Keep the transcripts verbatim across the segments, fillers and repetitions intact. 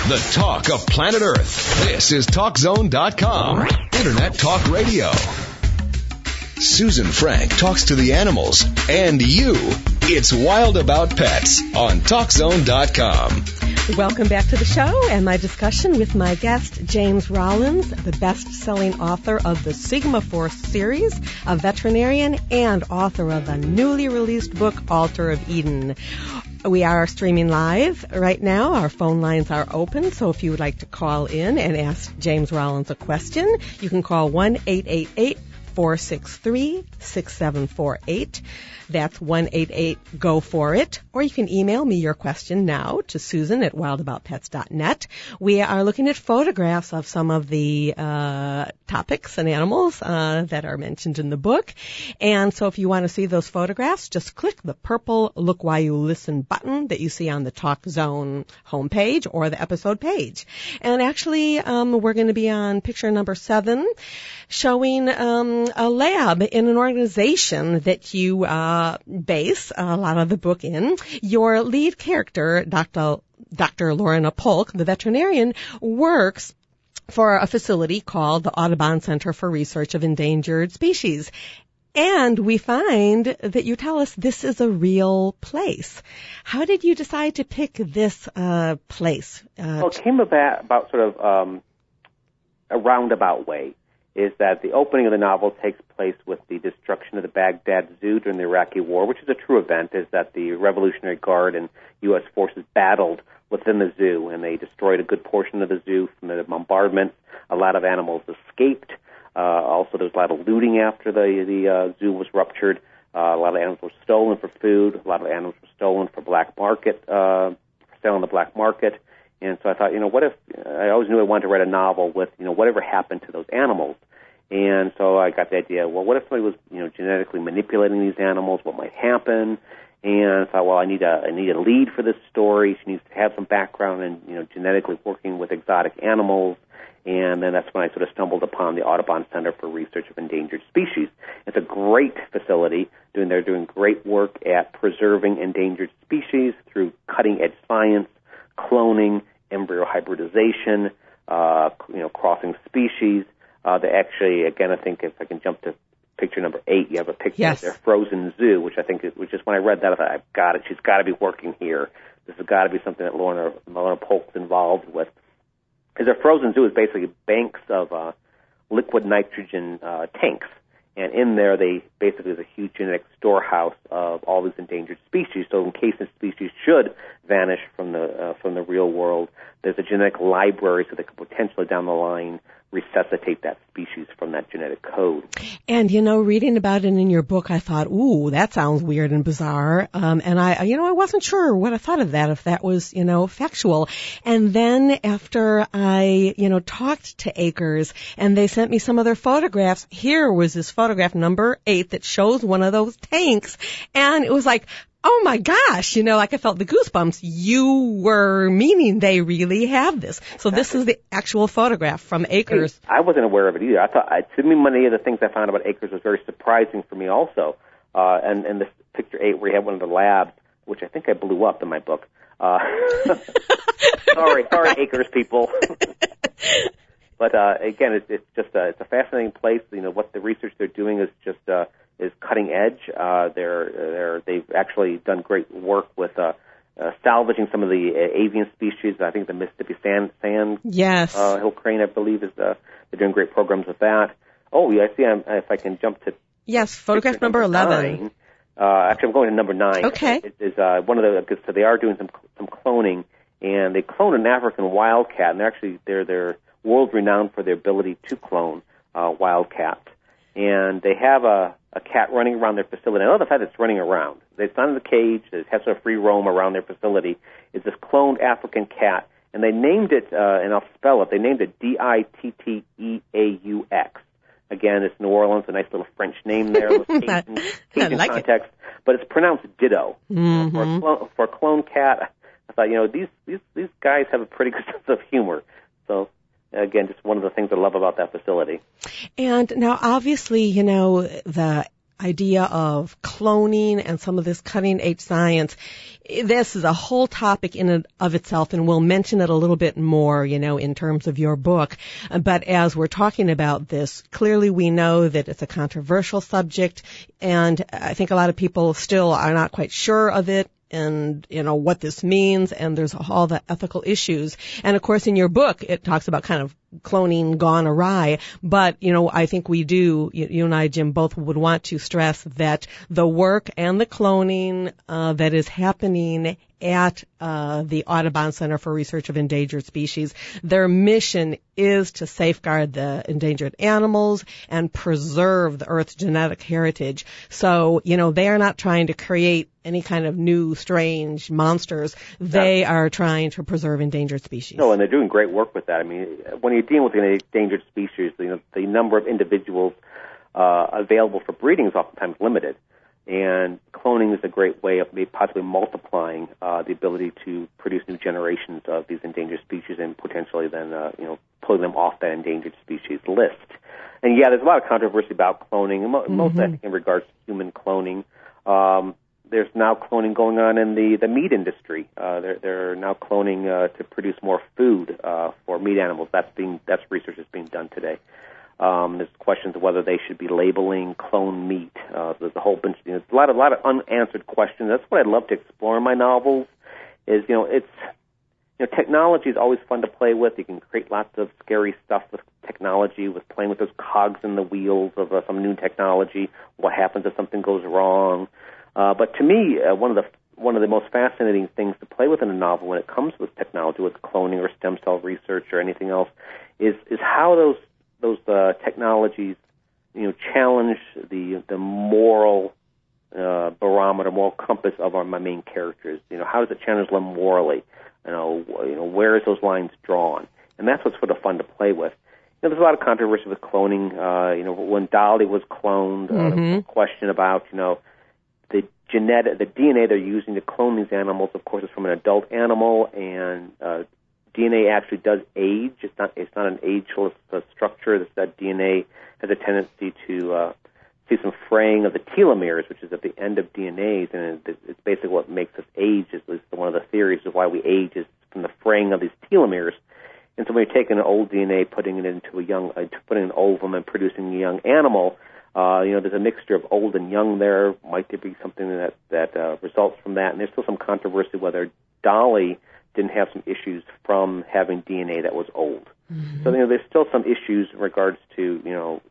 The talk of planet Earth. This is Talk Zone dot com. Internet talk radio. Susan Frank talks to the animals and you. It's Wild About Pets on Talk Zone dot com. Welcome back to the show and my discussion with my guest, James Rollins, the best-selling author of the Sigma Force series, a veterinarian, and author of the newly released book, Altar of Eden. We are streaming live right now. Our phone lines are open, so if you would like to call in and ask James Rollins a question, you can call one eight eight eight, four six three, six seven four eight. That's one eight eight, G O for it. Or you can email me your question now to Susan at wild about pets dot net. We are looking at photographs of some of the uh topics and animals uh that are mentioned in the book. And so if you want to see those photographs, just click the purple Look While You Listen button that you see on the Talk Zone homepage or the episode page. And actually, um we're going to be on picture number seven, showing um a lab in an organization that you uh base a lot of the book in. Your lead character, Doctor Doctor Lorna Polk, the veterinarian, works for a facility called the Audubon Center for Research of Endangered Species. And we find that you tell us this is a real place. How did you decide to pick this uh, place? Uh, well, it came about, about sort of um, a roundabout way. Is that the opening of the novel takes place with the destruction of the Baghdad Zoo during the Iraqi War, which is a true event, is that the Revolutionary Guard and U S forces battled within the zoo, and they destroyed a good portion of the zoo from the bombardment. A lot of animals escaped. Uh, also, there was a lot of looting after the, the uh, zoo was ruptured. Uh, a lot of animals were stolen for food. A lot of animals were stolen for black market, uh, for sale on the black market. And so I thought, you know, what if, I always knew I wanted to write a novel with, you know, whatever happened to those animals. And so I got the idea, well, what if somebody was, you know, genetically manipulating these animals? What might happen? And I thought, well, I need a, I need a lead for this story. She needs to have some background in, you know, genetically working with exotic animals. And then that's when I sort of stumbled upon the Audubon Center for Research of Endangered Species. It's a great facility. Doing, they're doing great work at preserving endangered species through cutting-edge science, cloning, embryo hybridization, uh, you know, crossing species. Uh, they actually, again, I think if I can jump to picture number eight, you have a picture yes. of their frozen zoo, which I think is, which is when I read that, I thought, I've got it. She's got to be working here. This has got to be something that Lorna, Lorna Polk's involved with. Because their frozen zoo is basically banks of uh, liquid nitrogen uh, tanks. And in there, they basically is a huge genetic storehouse of all these endangered species. So in case the species should vanish from the uh, from the real world, there's a genetic library so they could potentially down the line resuscitate that species from that genetic code. And, you know, reading about it in your book, I thought, ooh, that sounds weird and bizarre. Um, and I, you know, I wasn't sure what I thought of that, if that was, you know, factual. And then after I, you know, talked to Acres and they sent me some of their photographs, here was this photograph number eight that shows one of those tanks. And it was like, oh my gosh, you know, like I felt the goosebumps. You were meaning they really have this. So this is the actual photograph from Acres. Hey, I wasn't aware of it either. I thought, I, to me, many of the things I found about Acres was very surprising for me also. Uh, and, and this picture eight where you have one of the labs, which I think I blew up in my book. Uh, sorry, sorry, Acres people. But uh, again, it's, it's just a, it's a fascinating place. You know, what the research they're doing is just uh, is cutting edge. Uh, they're they're they've actually done great work with uh, uh, salvaging some of the uh, avian species. I think the Mississippi sand sand yes uh, hill crane, I believe, is uh, they're doing great programs with that. Oh, yeah, I see. I'm, if I can jump to yes, photograph number, number eleven. Nine. Uh, actually, I'm going to number nine. Okay, it is uh, one of the so they are doing some some cloning, and they clone an African wildcat, and they're actually they're they're world-renowned for their ability to clone uh, wildcats. And they have a, a cat running around their facility. I know the fact that it's running around. It's not in the cage. It has sort of free roam around their facility. It's this cloned African cat. And they named it, uh, and I'll spell it, they named it D I T T E A U X. Again, it's New Orleans, a nice little French name there with Cajun, Cajun like context. It. But it's pronounced Ditto. Mm-hmm. For, a clone, for a clone cat, I thought, you know, these, these, these guys have a pretty good sense of humor. So, again, just one of the things I love about that facility. And now, obviously, you know, the idea of cloning and some of this cutting-edge science, this is a whole topic in and of itself, and we'll mention it a little bit more, you know, in terms of your book. But as we're talking about this, clearly we know that it's a controversial subject, and I think a lot of people still are not quite sure of it, and, you know, what this means, and there's all the ethical issues. And, of course, in your book, it talks about kind of cloning gone awry. But, you know, I think we do, you, you and I, Jim, both would want to stress that the work and the cloning uh, that is happening at uh, the Audubon Center for Research of Endangered Species, their mission is to safeguard the endangered animals and preserve the Earth's genetic heritage. So, you know, they are not trying to create any kind of new, strange monsters. They yeah. are trying to preserve endangered species. No, and they're doing great work with that. I mean, when you're dealing with an endangered species, you know, the number of individuals uh, available for breeding is oftentimes limited. And cloning is a great way of maybe possibly multiplying uh, the ability to produce new generations of these endangered species and potentially then, uh, you know, pulling them off that endangered species list. And yeah, there's a lot of controversy about cloning, and mo- mm-hmm. most I think in regards to human cloning. Um, there's now cloning going on in the, the meat industry. Uh, they're, they're now cloning uh, to produce more food uh, for meat animals. That's being that's research that's being done today. Um, there's questions of whether they should be labeling clone meat. Uh, there's a whole bunch. You know, there's a lot of a lot of unanswered questions. That's what I'd love to explore in my novels. Is you know, it's you know, technology is always fun to play with. You can create lots of scary stuff with technology, with playing with those cogs in the wheels of uh, some new technology. What happens if something goes wrong? Uh, but to me, uh, one of the one of the most fascinating things to play with in a novel when it comes with technology, with cloning or stem cell research or anything else, is is how those those uh, technologies, you know, challenge the the moral uh, barometer, moral compass of our my main characters. You know, how does it challenge them morally? You know, you know, where is those lines drawn? And that's what's sort of fun to play with. You know, there's a lot of controversy with cloning. Uh, you know, when Dolly was cloned, uh, mm-hmm. there was a question about, you know, the genetic, the D N A they're using to clone these animals, of course, is from an adult animal, and uh, D N A actually does age. It's not it's not an ageless uh, structure. This, that D N A has a tendency to uh, see some fraying of the telomeres, which is at the end of D N As, and it, it's basically what makes us age. Is at least one of the theories of why we age is from the fraying of these telomeres. And so when you're taking an old D N A, putting it into a young, uh, putting an ovum and producing a young animal, uh, you know, there's a mixture of old and young there. Might there be something that that uh, results from that? And there's still some controversy whether Dolly didn't have some issues from having D N A that was old. Mm-hmm. So, you know, there's still some issues in regards to, you know,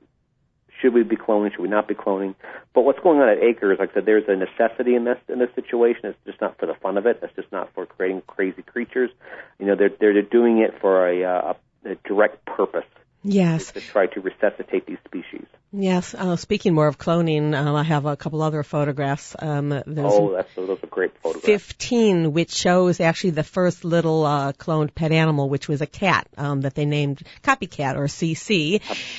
should we be cloning, should we not be cloning? But what's going on at Acres, like I said, there's a necessity in this in this situation. It's just not for the fun of it. It's just not for creating crazy creatures. You know, they're they're doing it for a, a, a direct purpose. Yes. To try to resuscitate these species. Yes. Uh, speaking more of cloning, uh, I have a couple other photographs. Um, oh, that's, those are great photographs. fifteen, which shows actually the first little uh, cloned pet animal, which was a cat um, that they named Copycat, or C C.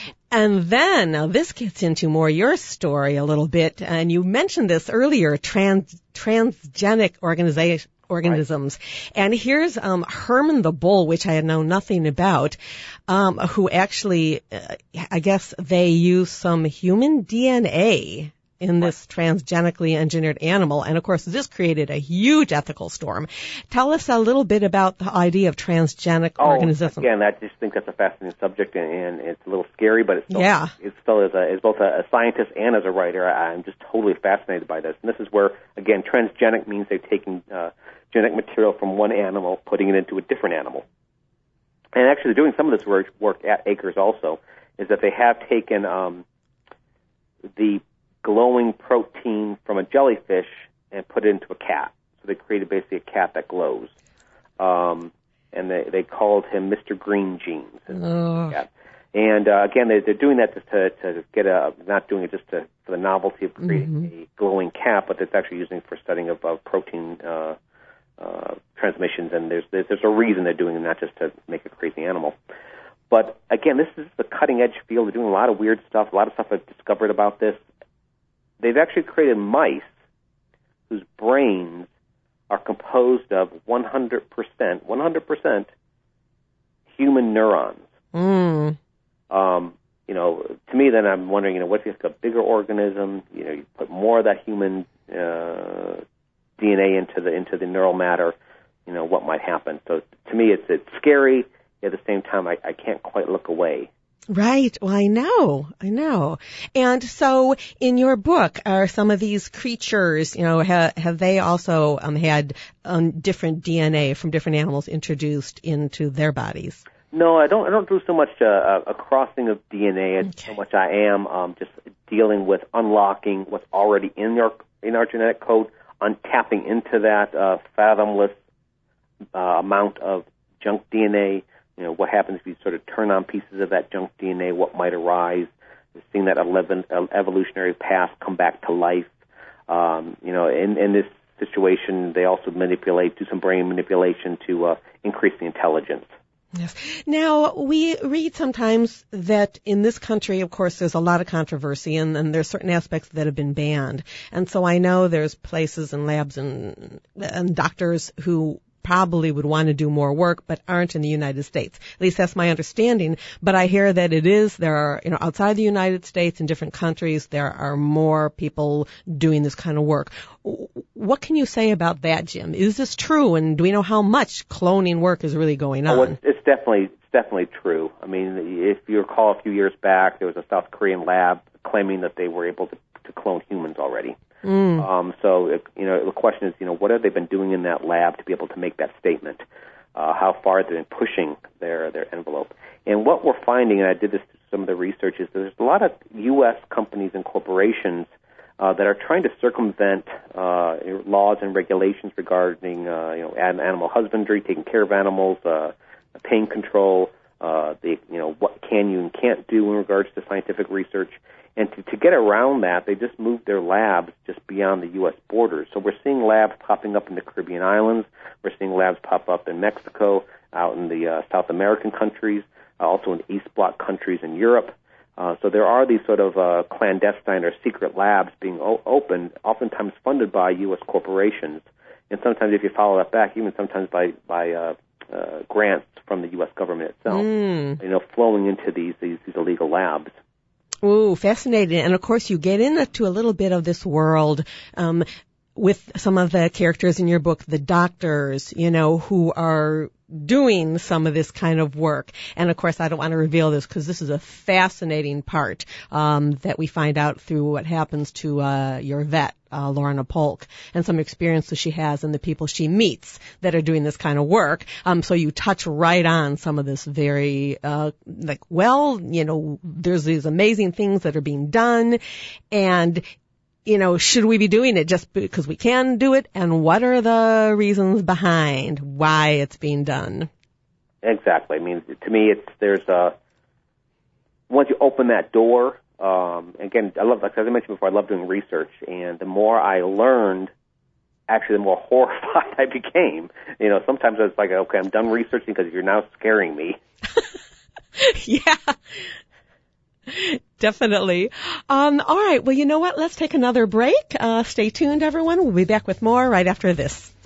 And then, now this gets into more your story a little bit, and you mentioned this earlier, trans transgenic organization. organisms. Right. And here's um, Herman the Bull, which I had known nothing about, um, who actually, uh, I guess they use some human D N A in this transgenically engineered animal. And, of course, this created a huge ethical storm. Tell us a little bit about the idea of transgenic oh, organisms. Again, I just think that's a fascinating subject, and, and it's a little scary, but it's still, yeah. it's still as, a, as both a, a scientist and as a writer, I'm just totally fascinated by this. And this is where, again, transgenic means they're taking uh, genetic material from one animal, putting it into a different animal. And actually, they're doing some of this work, work at Acres also, is that they have taken um, the glowing protein from a jellyfish and put it into a cat. So they created basically a cat that glows. Um, and they, they called him Mister Green Genes. Oh. And uh, again, they, they're doing that just to, to get a, not doing it just to, for the novelty of creating mm-hmm. a glowing cat, but it's actually using it for studying of, of protein uh, uh, transmissions. And there's, there's a reason they're doing it, not just to make a crazy animal. But again, this is the cutting edge field. They're doing a lot of weird stuff, a lot of stuff I've discovered about this. They've actually created mice whose brains are composed of one hundred percent, one hundred percent human neurons. Mm. Um, you know, to me, then I'm wondering, you know, what if you have a bigger organism? You know, you put more of that human uh, D N A into the into the neural matter. You know, what might happen? So to me, it's it's scary. At the same time, I, I can't quite look away. Right. Well, I know. I know. And so in your book, are some of these creatures, you know, ha, have they also um, had um, different D N A from different animals introduced into their bodies? No, I don't. I don't do so much uh, a crossing of D N A. It's Okay. so much I am um, just dealing with unlocking what's already in our in our genetic code, untapping into that uh, fathomless uh, amount of junk D N A. You know, what happens if you sort of turn on pieces of that junk D N A? What might arise? Seeing that eleven, uh, evolutionary path come back to life. Um, you know, in, in this situation, they also manipulate, do some brain manipulation to uh, increase the intelligence. Yes. Now, we read sometimes that in this country, of course, there's a lot of controversy, and, and there's certain aspects that have been banned. And so I know there's places and labs and, and doctors who probably would want to do more work, but aren't in the United States. At least that's my understanding. But I hear that it is, there are, you know, outside the United States, in different countries, there are more people doing this kind of work. What can you say about that, Jim? Is this true? And do we know how much cloning work is really going on? Oh, it's, it's definitely, it's definitely true. I mean, if you recall a few years back, there was a South Korean lab claiming that they were able to, to clone humans already. Mm. Um, so, it, you know, the question is, you know, what have they been doing in that lab to be able to make that statement? Uh, how far have they been pushing their, their envelope? And what we're finding, and I did this through some of the research, is there's a lot of U S companies and corporations uh, that are trying to circumvent uh, laws and regulations regarding, uh, you know, animal husbandry, taking care of animals, uh, pain control, uh, the, you know, what can you and can't do in regards to scientific research. And to, to get around that, they just moved their labs just beyond the U S borders. So we're seeing labs popping up in the Caribbean islands. We're seeing labs pop up in Mexico, out in the uh, South American countries, uh, also in East Bloc countries in Europe. Uh, so there are these sort of uh, clandestine or secret labs being o- opened, oftentimes funded by U S corporations. And sometimes, if you follow that back, even sometimes by, by uh, uh, grants from the U S government itself, mm. you know, flowing into these, these, these illegal labs. Ooh, fascinating. And of course, you get into a little bit of this world um, with some of the characters in your book, the doctors, you know, who are doing some of this kind of work. And of course, I don't want to reveal this because this is a fascinating part um, that we find out through what happens to uh, your vet, uh, Lorna Polk, and some experiences she has and the people she meets that are doing this kind of work. Um, so you touch right on some of this very, uh, like, well, you know, there's these amazing things that are being done, and you know, should we be doing it just because we can do it? And what are the reasons behind why it's being done? Exactly. I mean, to me, it's there's a once you open that door. Um, again, I love, like as I mentioned before, I love doing research, and the more I learned, actually, the more horrified I became. You know, sometimes I was like, okay, I'm done researching because you're now scaring me. Yeah. Definitely. Um, all right. Well, you know what? Let's take another break. Uh, stay tuned, everyone. We'll be back with more right after this.